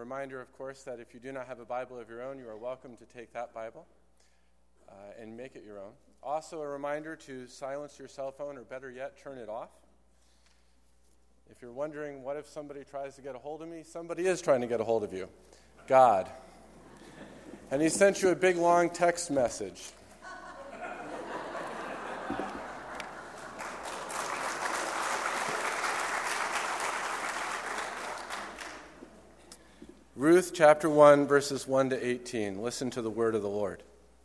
reminder, of course, that if you do not have a Bible of your own, you are welcome to take that Bible and make it your own. Also, a reminder to silence your cell phone, or better yet, turn it off. If you're wondering, what if somebody tries to get a hold of me? Somebody is trying to get a hold of you. God. And he sent you a big, long text message. Ruth chapter 1, verses 1 to 18. Listen to the word of the Lord.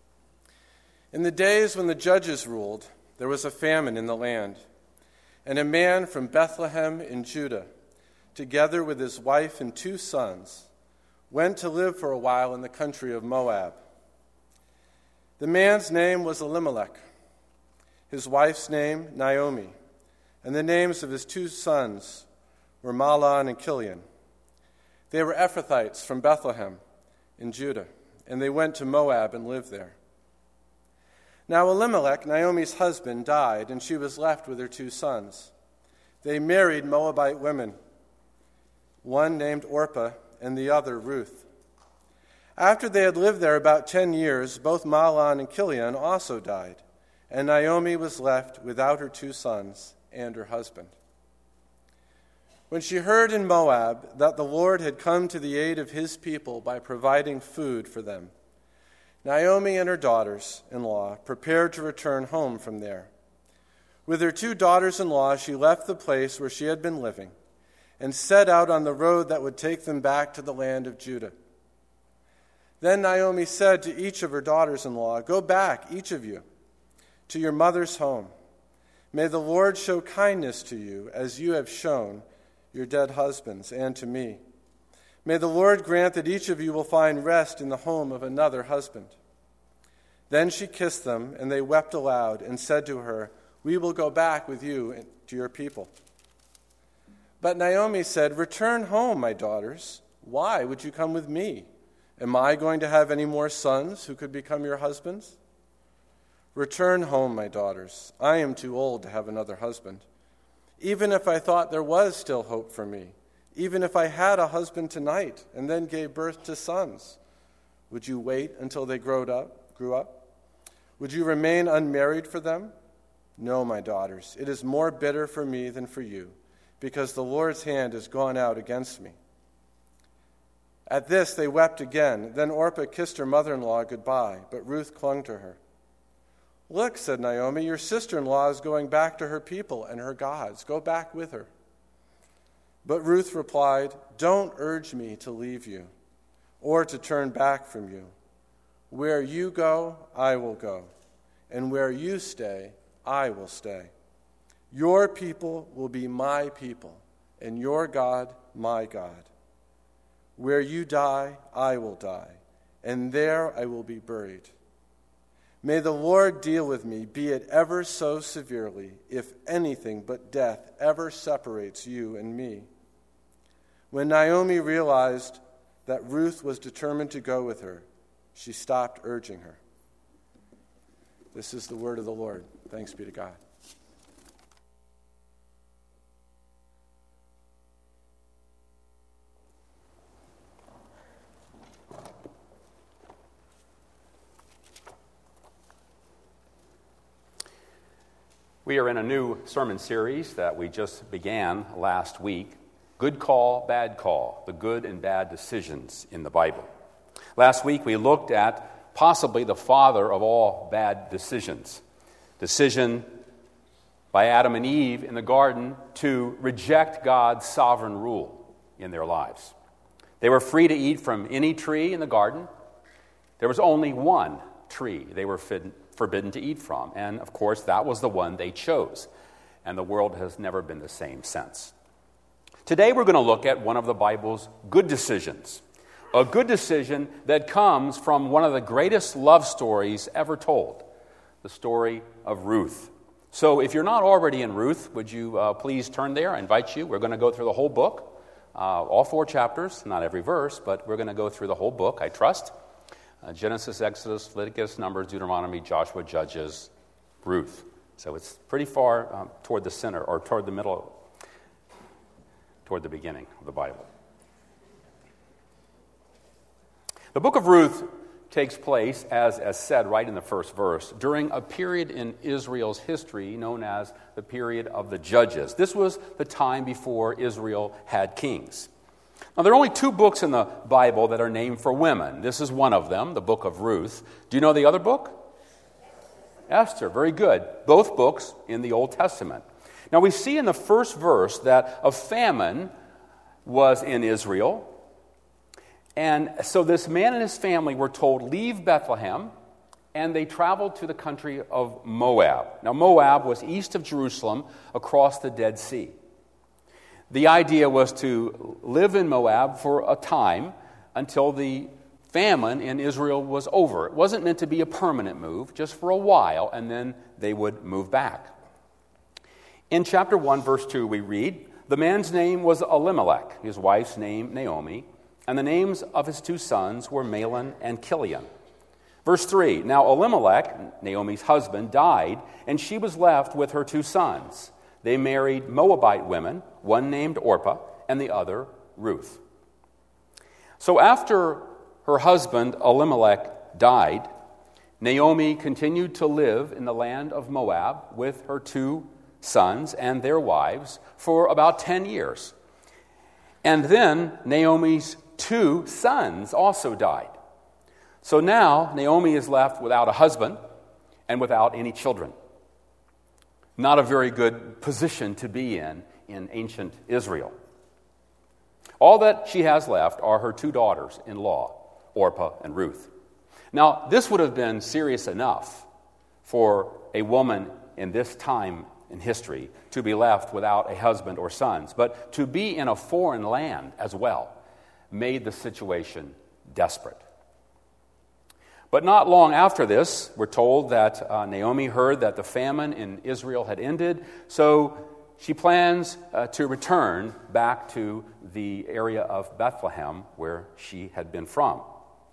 In the days when the judges ruled, there was a famine in the land, and a man from Bethlehem in Judah, together with his wife and 2 sons, went to live for a while in the country of Moab. The man's name was Elimelech, his wife's name Naomi, and the names of his 2 sons were Mahlon and Chilion. They were Ephrathites from Bethlehem in Judah, and they went to Moab and lived there. Now Elimelech, Naomi's husband, died, and she was left with her 2 sons. They married Moabite women, one named Orpah and the other Ruth. After they had lived there about 10 years, both Mahlon and Chilion also died, and Naomi was left without her 2 sons and her husband. When she heard in Moab that the Lord had come to the aid of his people by providing food for them, Naomi and her daughters-in-law prepared to return home from there. With her 2 daughters-in-law, she left the place where she had been living and set out on the road that would take them back to the land of Judah. Then Naomi said to each of her daughters-in-law, "Go back, each of you, to your mother's home. May the Lord show kindness to you as you have shown your dead husbands and to me. May the Lord grant that each of you will find rest in the home of another husband." Then she kissed them, and they wept aloud and said to her, "We will go back with you to your people." But Naomi said, "Return home, my daughters. Why would you come with me? Am I going to have any more sons who could become your husbands? Return home, my daughters. I am too old to have another husband. Even if I thought there was still hope for me, even if I had a husband tonight and then gave birth to sons, would you wait until they grew up? Would you remain unmarried for them? No, my daughters, it is more bitter for me than for you, because the Lord's hand has gone out against me." At this they wept again. Then Orpah kissed her mother-in-law goodbye, but Ruth clung to her. "Look," said Naomi, "your sister-in-law is going back to her people and her gods. Go back with her." But Ruth replied, "Don't urge me to leave you or to turn back from you. Where you go, I will go, and where you stay, I will stay. Your people will be my people, and your God, my God. Where you die, I will die, and there I will be buried. May the Lord deal with me, be it ever so severely, if anything but death ever separates you and me." When Naomi realized that Ruth was determined to go with her, she stopped urging her. This is the word of the Lord. Thanks be to God. We are in a new sermon series that we just began last week, Good Call, Bad Call, the good and bad decisions in the Bible. Last week we looked at possibly the father of all bad decisions, decision by Adam and Eve in the garden to reject God's sovereign rule in their lives. They were free to eat from any tree in the garden. There was only one tree they were forbidden to eat from. And, of course, that was the one they chose. And the world has never been the same since. Today we're going to look at one of the Bible's good decisions. A good decision that comes from one of the greatest love stories ever told, the story of Ruth. So if you're not already in Ruth, would you please turn there? I invite you. We're going to go through the whole book, all 4 chapters, not every verse, but we're going to go through the whole book, I trust. Genesis, Exodus, Leviticus, Numbers, Deuteronomy, Joshua, Judges, Ruth. So it's pretty far toward the center, or toward the middle, toward the beginning of the Bible. The book of Ruth takes place, as said right in the first verse, during a period in Israel's history known as the period of the Judges. This was the time before Israel had kings. Now, there are only 2 books in the Bible that are named for women. This is one of them, the book of Ruth. Do you know the other book? Esther. Very good. Both books in the Old Testament. Now, we see in the first verse that a famine was in Israel. And so this man and his family were told, leave Bethlehem, and they traveled to the country of Moab. Now, Moab was east of Jerusalem across the Dead Sea. The idea was to live in Moab for a time until the famine in Israel was over. It wasn't meant to be a permanent move, just for a while, and then they would move back. In chapter 1, verse 2, we read, the man's name was Elimelech, his wife's name Naomi, and the names of his 2 sons were Mahlon and Chilion. Verse 3, now Elimelech, Naomi's husband, died, and she was left with her 2 sons. They married Moabite women, one named Orpah and the other Ruth. So after her husband Elimelech died, Naomi continued to live in the land of Moab with her 2 sons and their wives for about 10 years. And then Naomi's 2 sons also died. So now Naomi is left without a husband and without any children. Not a very good position to be in ancient Israel. All that she has left are her 2 daughters-in-law, Orpah and Ruth. Now, this would have been serious enough for a woman in this time in history to be left without a husband or sons, but to be in a foreign land as well made the situation desperate. But not long after this, we're told that Naomi heard that the famine in Israel had ended, so she plans to return back to the area of Bethlehem where she had been from.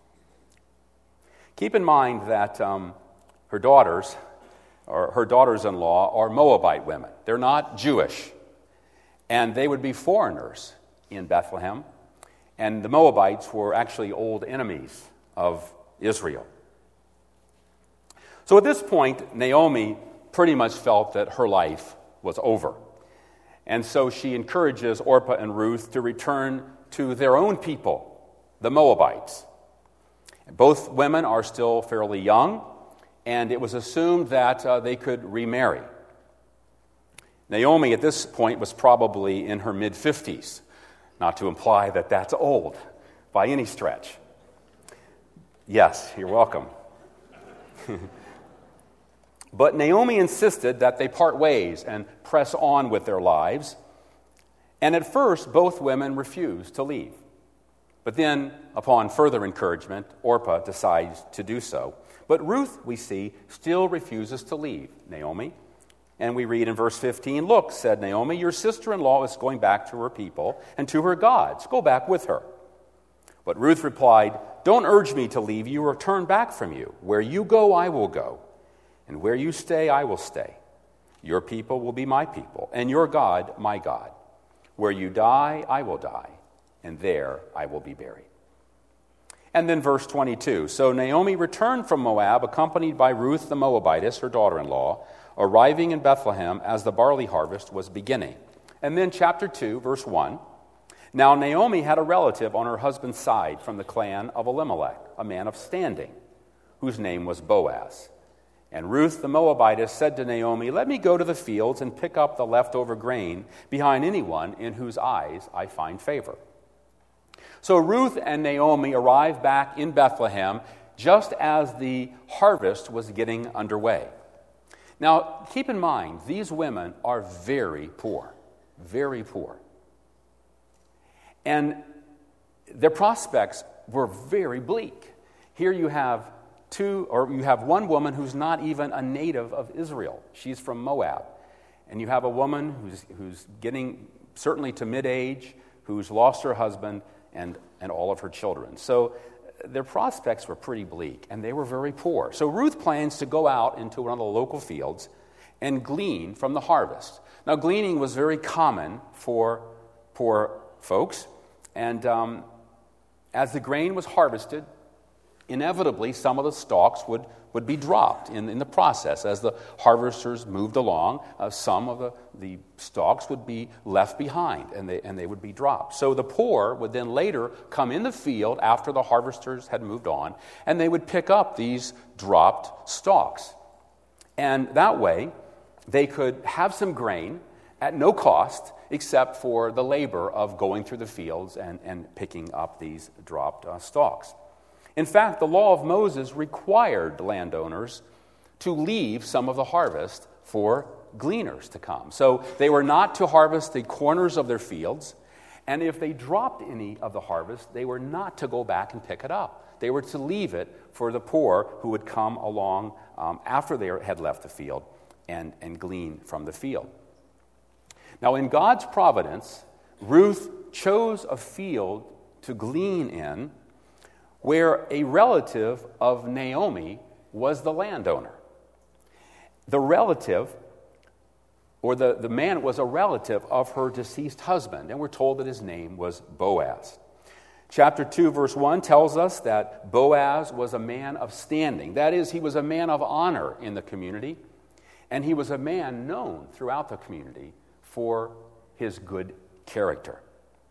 Keep in mind that her daughters, or her daughters-in-law, are Moabite women. They're not Jewish, and they would be foreigners in Bethlehem, and the Moabites were actually old enemies of Israel. So at this point, Naomi pretty much felt that her life was over. And so she encourages Orpah and Ruth to return to their own people, the Moabites. Both women are still fairly young, and it was assumed that they could remarry. Naomi at this point was probably in her mid-50s, not to imply that that's old by any stretch. Yes, you're welcome. But Naomi insisted that they part ways and press on with their lives. And at first, both women refused to leave. But then, upon further encouragement, Orpah decides to do so. But Ruth, we see, still refuses to leave Naomi. And we read in verse 15, "Look," said Naomi, "your sister-in-law is going back to her people and to her gods. Go back with her." But Ruth replied, "Don't urge me to leave you or turn back from you. Where you go, I will go. And where you stay, I will stay. Your people will be my people, and your God, my God. Where you die, I will die, and there I will be buried." And then verse 22, "So Naomi returned from Moab, accompanied by Ruth the Moabitess, her daughter-in-law, arriving in Bethlehem as the barley harvest was beginning." And then chapter 2, verse 1, "Now Naomi had a relative on her husband's side from the clan of Elimelech, a man of standing, whose name was Boaz. And Ruth the Moabitess said to Naomi, 'Let me go to the fields and pick up the leftover grain behind anyone in whose eyes I find favor.' So Ruth and Naomi arrived back in Bethlehem just as the harvest was getting underway. Now, keep in mind, these women are very poor, very poor. And their prospects were very bleak. Here you have one woman who's not even a native of Israel. She's from Moab. And you have a woman who's getting certainly to mid-age, who's lost her husband and all of her children. So their prospects were pretty bleak, and they were very poor. So Ruth plans to go out into one of the local fields and glean from the harvest. Now, gleaning was very common for poor folks, and as the grain was harvested, Inevitably, some of the stalks would be dropped in the process. As the harvesters moved along, some of the stalks would be left behind, and they would be dropped. So the poor would then later come in the field after the harvesters had moved on, and they would pick up these dropped stalks. And that way, they could have some grain at no cost except for the labor of going through the fields and picking up these dropped stalks. In fact, the law of Moses required landowners to leave some of the harvest for gleaners to come. So they were not to harvest the corners of their fields, and if they dropped any of the harvest, they were not to go back and pick it up. They were to leave it for the poor who would come along after they had left the field and glean from the field. Now, in God's providence, Ruth chose a field to glean in where a relative of Naomi was the landowner. The relative, or the man, was a relative of her deceased husband, and we're told that his name was Boaz. Chapter 2, verse 1 tells us that Boaz was a man of standing. That is, he was a man of honor in the community, and he was a man known throughout the community for his good character.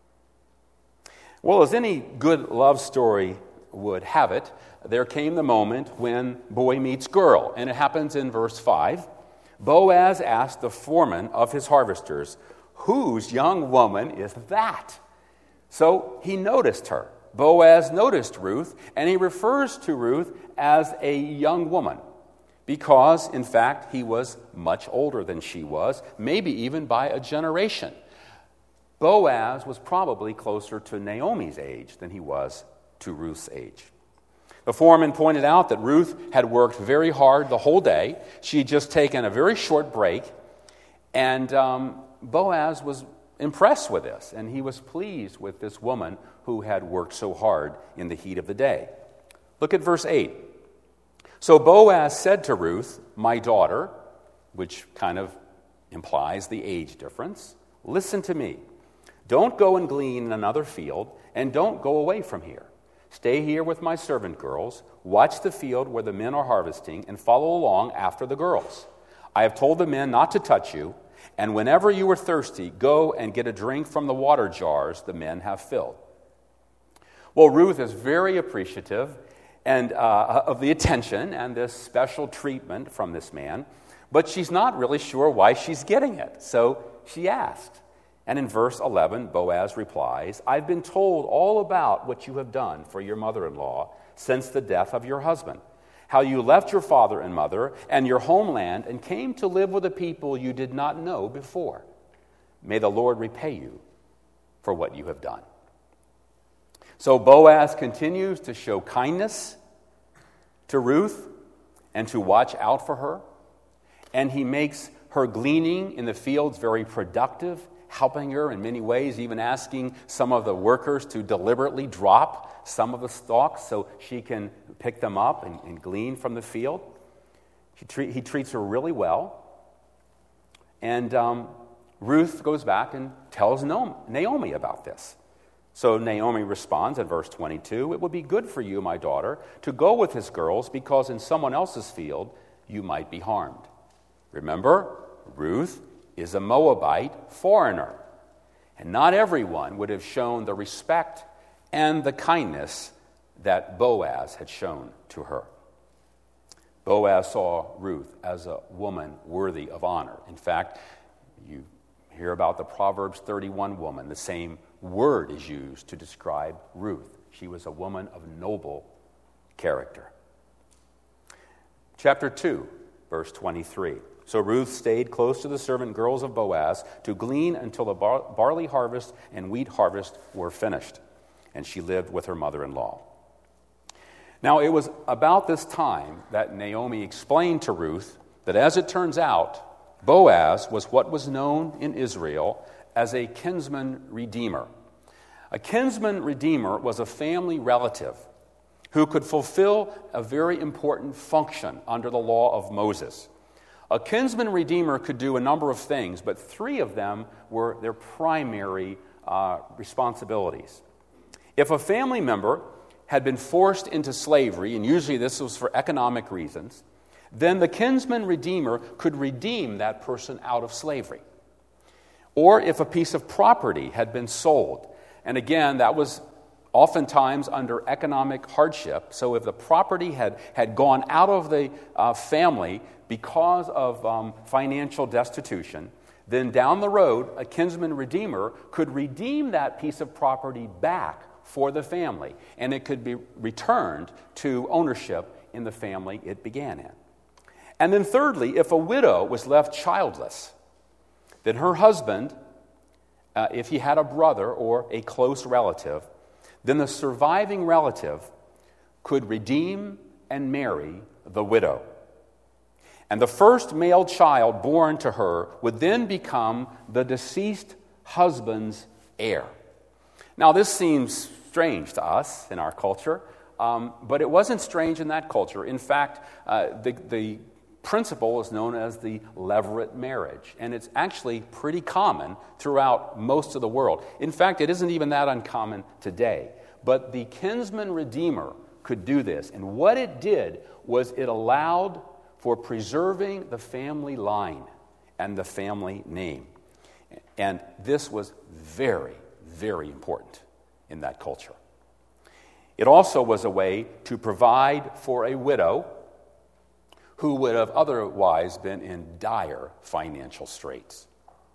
Well, as any good love story would have it, there came the moment when boy meets girl, and it happens in verse 5. Boaz asked the foreman of his harvesters, "Whose young woman is that?" So he noticed her. Boaz noticed Ruth, and he refers to Ruth as a young woman because, in fact, he was much older than she was, maybe even by a generation. Boaz was probably closer to Naomi's age than he was to Ruth's age. The foreman pointed out that Ruth had worked very hard the whole day. She had just taken a very short break, and Boaz was impressed with this, and he was pleased with this woman who had worked so hard in the heat of the day. Look at verse 8. So Boaz said to Ruth, "My daughter," which kind of implies the age difference, "listen to me. Don't go and glean in another field, and don't go away from here. Stay here with my servant girls, watch the field where the men are harvesting, and follow along after the girls. I have told the men not to touch you, and whenever you are thirsty, go and get a drink from the water jars the men have filled." Well, Ruth is very appreciative and of the attention and this special treatment from this man, but she's not really sure why she's getting it, so she asked. And in verse 11, Boaz replies, "I've been told all about what you have done for your mother-in-law since the death of your husband, how you left your father and mother and your homeland and came to live with a people you did not know before. May the Lord repay you for what you have done." So Boaz continues to show kindness to Ruth and to watch out for her, and he makes her gleaning in the fields very productive, helping her in many ways, even asking some of the workers to deliberately drop some of the stalks so she can pick them up and glean from the field. He treats her really well. And Ruth goes back and tells Naomi about this. So Naomi responds in verse 22, "It would be good for you, my daughter, to go with his girls, because in someone else's field you might be harmed." Remember, Ruth is a Moabite foreigner, and not everyone would have shown the respect and the kindness that Boaz had shown to her. Boaz saw Ruth as a woman worthy of honor. In fact, you hear about the Proverbs 31 woman. The same word is used to describe Ruth. She was a woman of noble character. Chapter 2, verse 23. So Ruth stayed close to the servant girls of Boaz to glean until the barley harvest and wheat harvest were finished, and she lived with her mother-in-law. Now, it was about this time that Naomi explained to Ruth that, as it turns out, Boaz was what was known in Israel as a kinsman redeemer. A kinsman redeemer was a family relative who could fulfill a very important function under the law of Moses. A kinsman redeemer could do a number of things, but three of them were their primary responsibilities. If a family member had been forced into slavery, and usually this was for economic reasons, then the kinsman redeemer could redeem that person out of slavery. Or if a piece of property had been sold, and again, that was oftentimes under economic hardship. So if the property had gone out of the family because of financial destitution, then down the road, a kinsman redeemer could redeem that piece of property back for the family, and it could be returned to ownership in the family it began in. And then thirdly, if a widow was left childless, then her husband, if he had a brother or a close relative, then the surviving relative could redeem and marry the widow. And the first male child born to her would then become the deceased husband's heir. Now, this seems strange to us in our culture, but it wasn't strange in that culture. In fact, the principle is known as the levirate marriage, and it's actually pretty common throughout most of the world. In fact, it isn't even that uncommon today. But the kinsman redeemer could do this, and what it did was it allowed for preserving the family line and the family name. And this was very, very important in that culture. It also was a way to provide for a widow who would have otherwise been in dire financial straits.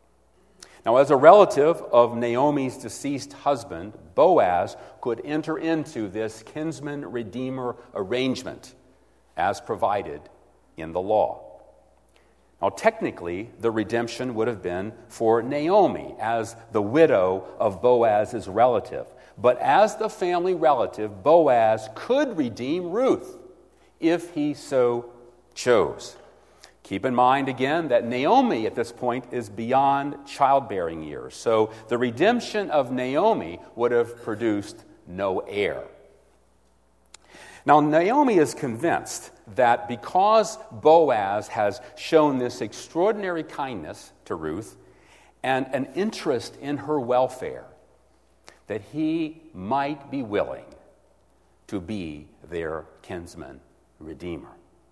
Now, as a relative of Naomi's deceased husband, Boaz could enter into this kinsman-redeemer arrangement as provided in the law. Now, technically, the redemption would have been for Naomi as the widow of Boaz's relative. But as the family relative, Boaz could redeem Ruth if he so chose. Keep in mind again that Naomi at this point is beyond childbearing years. So the redemption of Naomi would have produced no heir. Now, Naomi is convinced that because Boaz has shown this extraordinary kindness to Ruth and an interest in her welfare, that he might be willing to be their kinsman redeemer.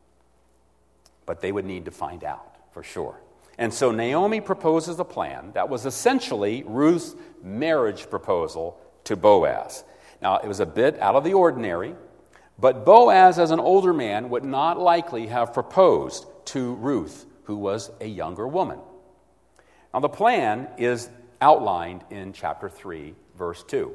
But they would need to find out for sure. And so Naomi proposes a plan that was essentially Ruth's marriage proposal to Boaz. Now, it was a bit out of the ordinary, but Boaz, as an older man, would not likely have proposed to Ruth, who was a younger woman. Now, the plan is outlined in chapter 3, verse 2.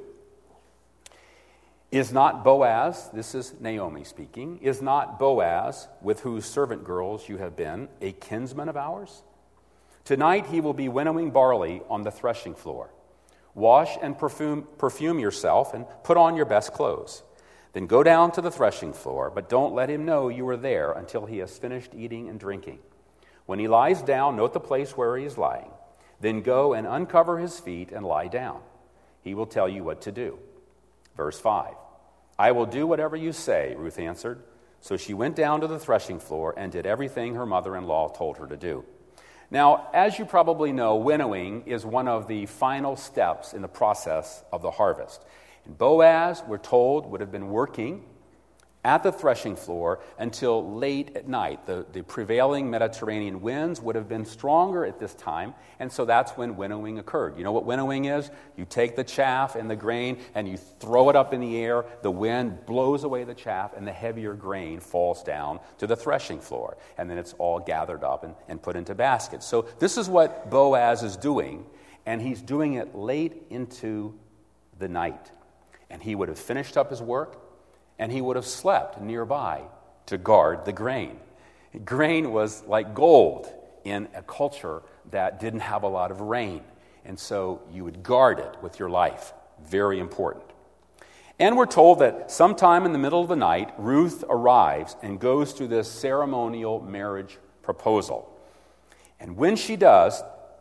Is not Boaz, this is Naomi speaking, is not Boaz, with whose servant girls you have been, a kinsman of ours? Tonight he will be winnowing barley on the threshing floor. Wash and perfume yourself and put on your best clothes. Then go down to the threshing floor, but don't let him know you are there until he has finished eating and drinking. When he lies down, note the place where he is lying. Then go and uncover his feet and lie down. He will tell you what to do. Verse 5. I will do whatever you say, Ruth answered. So she went down to the threshing floor and did everything her mother-in-law told her to do. Now, as you probably know, winnowing is one of the final steps in the process of the harvest. And Boaz, we're told, would have been working at the threshing floor until late at night. The prevailing Mediterranean winds would have been stronger at this time, and so that's when winnowing occurred. You know what winnowing is? You take the chaff and the grain and you throw it up in the air, the wind blows away the chaff, and the heavier grain falls down to the threshing floor, and then it's all gathered up and put into baskets. So this is what Boaz is doing, and he's doing it late into the night. And he would have finished up his work, and he would have slept nearby to guard the grain. Grain was like gold in a culture that didn't have a lot of rain, and so you would guard it with your life. Very important. And we're told that sometime in the middle of the night, Ruth arrives and goes through this ceremonial marriage proposal. And when she does,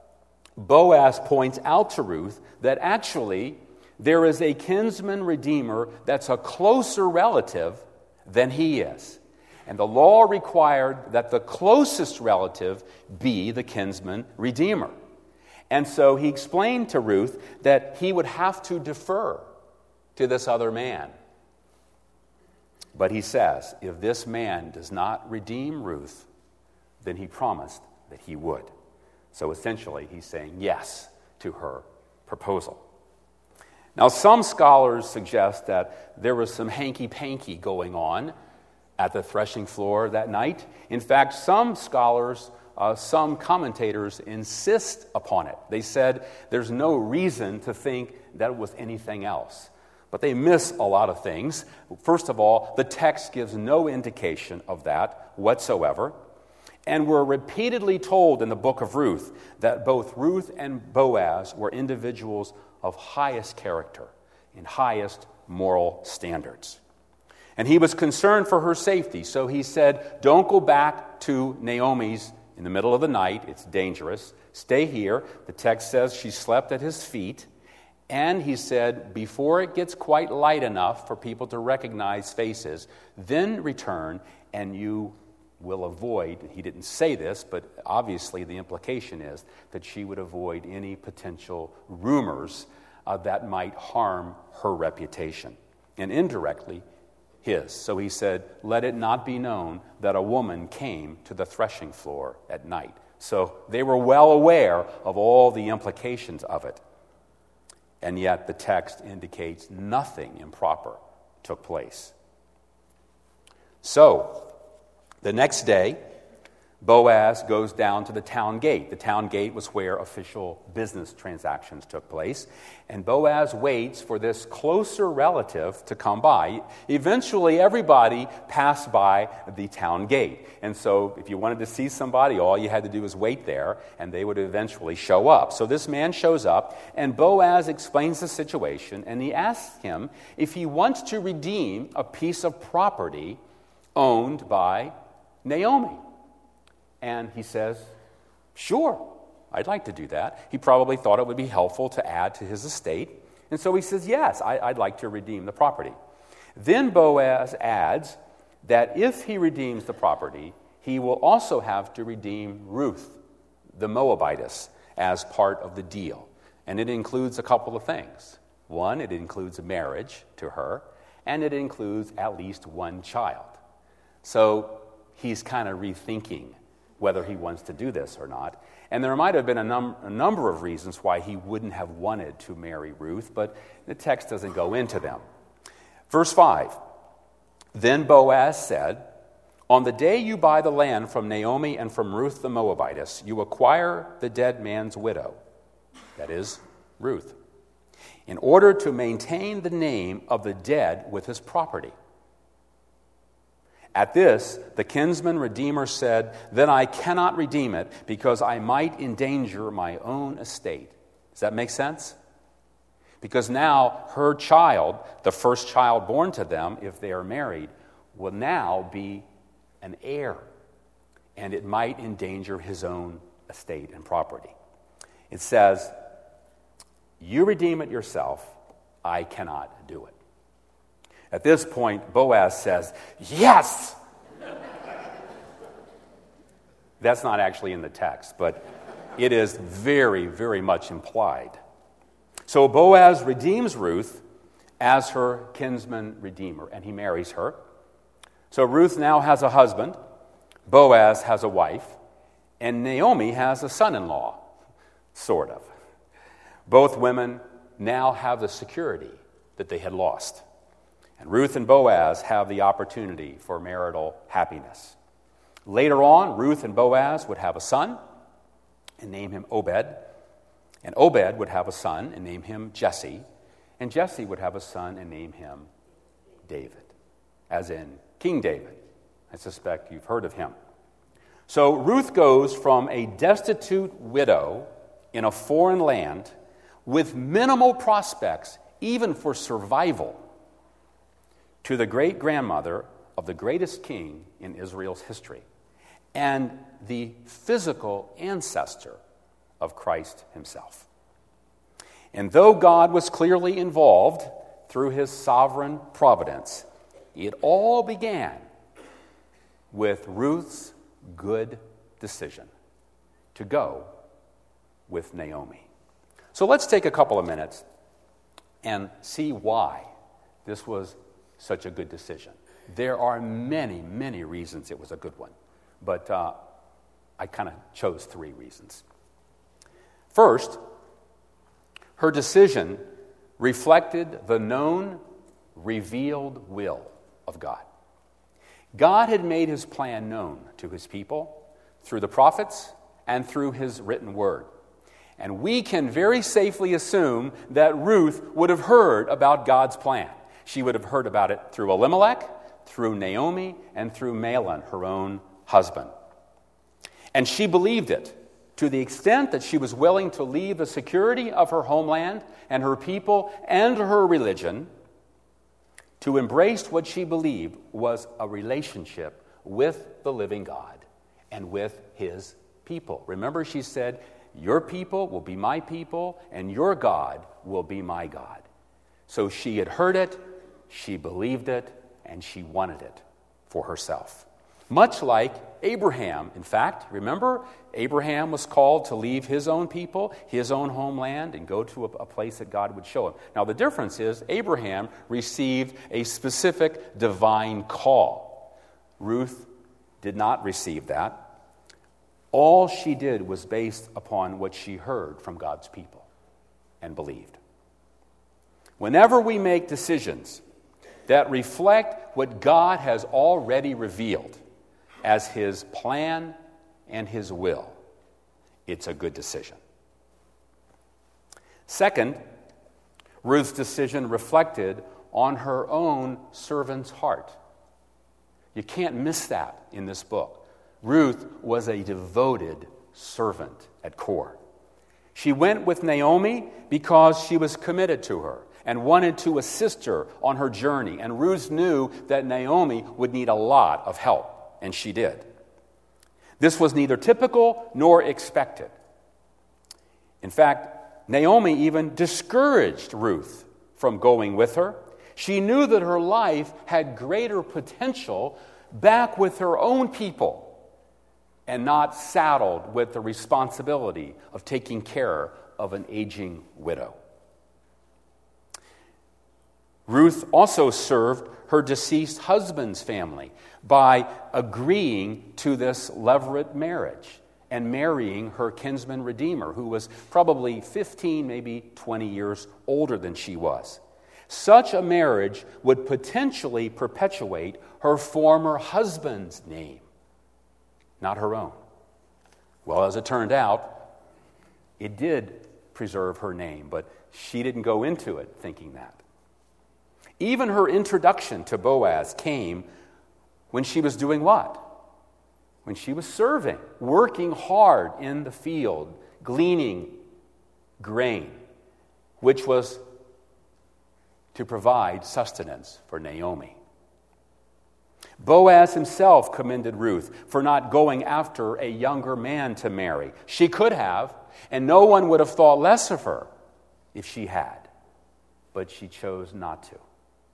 Boaz points out to Ruth that actually there is a kinsman redeemer that's a closer relative than he is. And the law required that the closest relative be the kinsman redeemer. And so he explained to Ruth that he would have to defer to this other man But he says, if this man does not redeem Ruth, then he promised that he would. So essentially, he's saying yes to her proposal. Now, some scholars suggest that there was some hanky-panky going on at the threshing floor that night. In fact, some scholars, some commentators insist upon it. They said there's no reason to think that it was anything else. But they miss a lot of things. First of all, the text gives no indication of that whatsoever. And we're repeatedly told in the book of Ruth that both Ruth and Boaz were individuals of highest character and highest moral standards. And he was concerned for her safety, so he said, don't go back to Naomi's in the middle of the night. It's dangerous. Stay here. The text says she slept at his feet. And he said, before it gets quite light enough for people to recognize faces, then return and you will avoid, he didn't say this, but obviously the implication is that she would avoid any potential rumors that might harm her reputation, and indirectly his. So he said, let it not be known that a woman came to the threshing floor at night. So they were well aware of all the implications of it. And yet the text indicates nothing improper took place. So, the next day, Boaz goes down to the town gate. The town gate was where official business transactions took place. And Boaz waits for this closer relative to come by. Eventually, everybody passed by the town gate. And so, if you wanted to see somebody, all you had to do was wait there, and they would eventually show up. So this man shows up, and Boaz explains the situation, and he asks him if he wants to redeem a piece of property owned by Naomi. And he says, sure, I'd like to do that. He probably thought it would be helpful to add to his estate. And so he says, yes, I'd like to redeem the property. Then Boaz adds that if he redeems the property, he will also have to redeem Ruth, the Moabitess, as part of the deal. And it includes a couple of things. One, it includes a marriage to her, and it includes at least one child. So he's kind of rethinking whether he wants to do this or not. And there might have been a number of reasons why he wouldn't have wanted to marry Ruth, but the text doesn't go into them. Verse 5, then Boaz said, on the day you buy the land from Naomi and from Ruth the Moabitess, you acquire the dead man's widow, that is, Ruth, in order to maintain the name of the dead with his property. At this, the kinsman redeemer said, then I cannot redeem it because I might endanger my own estate. Does that make sense? Because now her child, the first child born to them, if they are married, will now be an heir, and it might endanger his own estate and property. It says, you redeem it yourself, I cannot do it. At this point, Boaz says, yes! That's not actually in the text, but it is very, very much implied. So Boaz redeems Ruth as her kinsman redeemer, and he marries her. So Ruth now has a husband, Boaz has a wife, and Naomi has a son-in-law, sort of. Both women now have the security that they had lost. And Ruth and Boaz have the opportunity for marital happiness. Later on, Ruth and Boaz would have a son and name him Obed. And Obed would have a son and name him Jesse. And Jesse would have a son and name him David, as in King David. I suspect you've heard of him. So Ruth goes from a destitute widow in a foreign land with minimal prospects, even for survival, to the great-grandmother of the greatest king in Israel's history and the physical ancestor of Christ himself. And though God was clearly involved through his sovereign providence, it all began with Ruth's good decision to go with Naomi. So let's take a couple of minutes and see why this was such a good decision. There are many, many reasons it was a good one, but I kind of chose 3 reasons. First, her decision reflected the known, revealed will of God. God had made his plan known to his people through the prophets and through his written word. And we can very safely assume that Ruth would have heard about God's plan. She would have heard about it through Elimelech, through Naomi, and through Mahlon, her own husband. And she believed it to the extent that she was willing to leave the security of her homeland and her people and her religion to embrace what she believed was a relationship with the living God and with his people. Remember, she said, your people will be my people, and your God will be my God. So she had heard it, she believed it, and she wanted it for herself. Much like Abraham, in fact. Remember, Abraham was called to leave his own people, his own homeland, and go to a place that God would show him. Now, the difference is Abraham received a specific divine call. Ruth did not receive that. All she did was based upon what she heard from God's people and believed. Whenever we make decisions that reflect what God has already revealed as his plan and his will, it's a good decision. Second, Ruth's decision reflected on her own servant's heart. You can't miss that in this book. Ruth was a devoted servant at core. She went with Naomi because she was committed to her and wanted to assist her on her journey. And Ruth knew that Naomi would need a lot of help, and she did. This was neither typical nor expected. In fact, Naomi even discouraged Ruth from going with her. She knew that her life had greater potential back with her own people and not saddled with the responsibility of taking care of an aging widow. Ruth also served her deceased husband's family by agreeing to this levirate marriage and marrying her kinsman redeemer, who was probably 15, maybe 20 years older than she was. Such a marriage would potentially perpetuate her former husband's name, not her own. Well, as it turned out, it did preserve her name, but she didn't go into it thinking that. Even her introduction to Boaz came when she was doing what? When she was serving, working hard in the field, gleaning grain, which was to provide sustenance for Naomi. Boaz himself commended Ruth for not going after a younger man to marry. She could have, and no one would have thought less of her if she had, but she chose not to.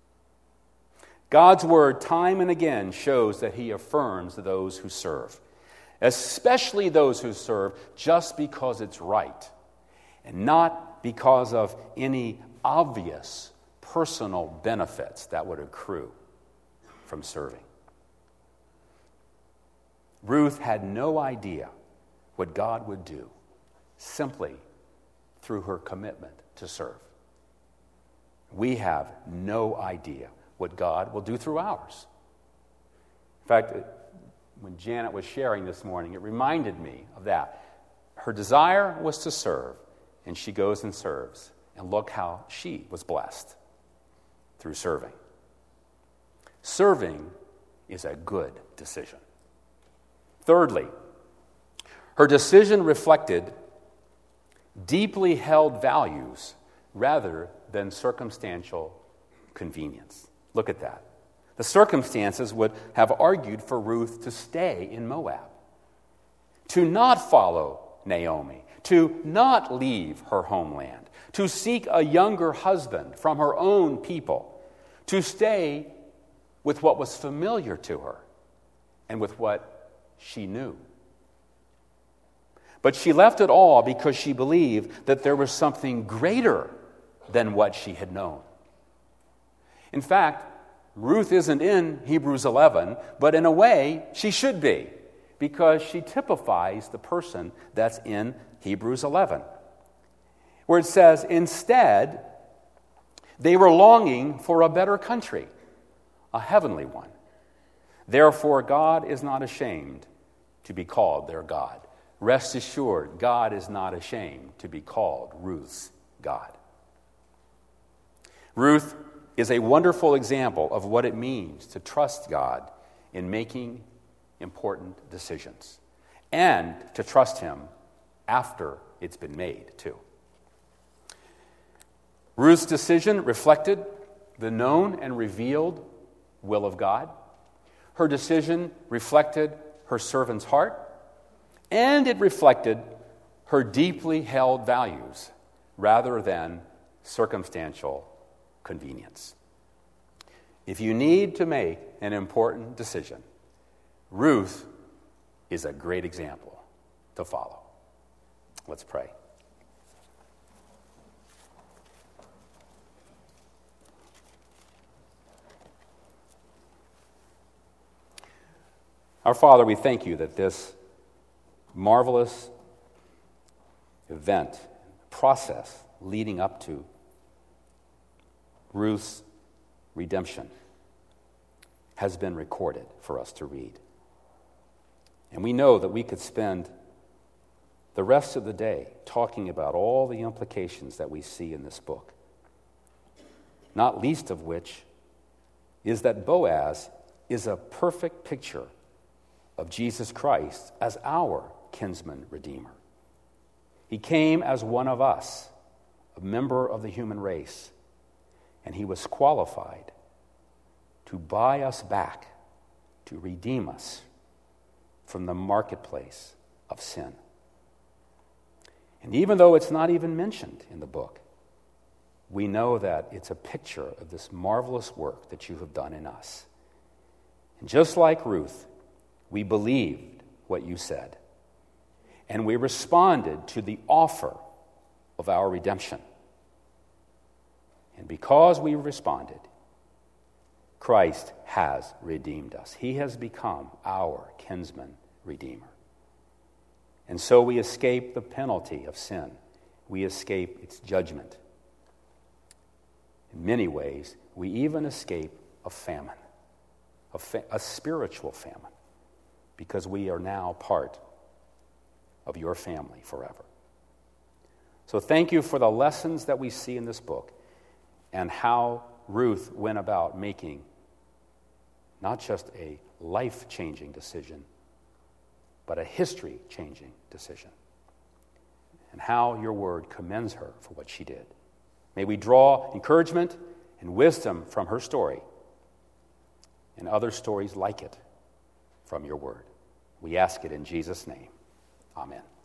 God's word time and again shows that he affirms those who serve, especially those who serve just because it's right and not because of any obvious personal benefits that would accrue from serving. Ruth had no idea what God would do simply through her commitment to serve. We have no idea what God will do through ours. In fact, when Janet was sharing this morning, it reminded me of that. Her desire was to serve, and she goes and serves. And look how she was blessed through serving. Serving is a good decision. Thirdly, her decision reflected deeply held values rather than circumstantial convenience. Look at that. The circumstances would have argued for Ruth to stay in Moab, to not follow Naomi, to not leave her homeland, to seek a younger husband from her own people, to stay with what was familiar to her and with what she knew. But she left it all because she believed that there was something greater than what she had known. In fact, Ruth isn't in Hebrews 11, but in a way, she should be, because she typifies the person that's in Hebrews 11, where it says, instead, they were longing for a better country, a heavenly one. Therefore, God is not ashamed to be called their God. Rest assured, God is not ashamed to be called Ruth's God. Ruth is a wonderful example of what it means to trust God in making important decisions, and to trust Him after it's been made, too. Ruth's decision reflected the known and revealed will of God. Her decision reflected her servant's heart, and it reflected her deeply held values rather than circumstantial convenience. If you need to make an important decision, Ruth is a great example to follow. Let's pray. Our Father, we thank you that this marvelous event, process leading up to Ruth's redemption has been recorded for us to read. And we know that we could spend the rest of the day talking about all the implications that we see in this book, not least of which is that Boaz is a perfect picture of Jesus Christ as our kinsman redeemer. He came as one of us, a member of the human race, and he was qualified to buy us back, to redeem us from the marketplace of sin. And even though it's not even mentioned in the book, we know that it's a picture of this marvelous work that you have done in us. And just like Ruth, we believed what you said, and we responded to the offer of our redemption. And because we responded, Christ has redeemed us. He has become our kinsman redeemer. And so we escape the penalty of sin. We escape its judgment. In many ways, we even escape a famine, a spiritual famine, because we are now part of your family forever. So thank you for the lessons that we see in this book and how Ruth went about making not just a life-changing decision, but a history-changing decision, and how your word commends her for what she did. May we draw encouragement and wisdom from her story and other stories like it from your word. We ask it in Jesus' name. Amen.